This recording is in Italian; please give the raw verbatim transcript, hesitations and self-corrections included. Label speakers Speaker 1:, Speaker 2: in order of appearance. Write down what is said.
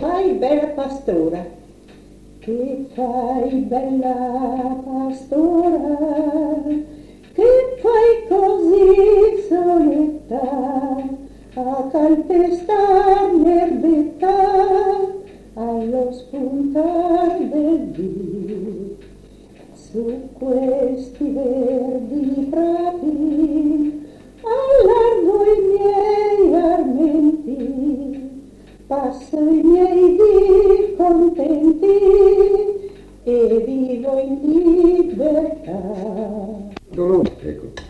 Speaker 1: fai, bella pastora? Che fai, bella pastora? Che fai così soletta a calpestar l'erbetta allo spuntar del dì? Su questi verdi prati allargo i miei armenti, passo i miei dì contenti e vivo in libertà.
Speaker 2: Dolore, ecco.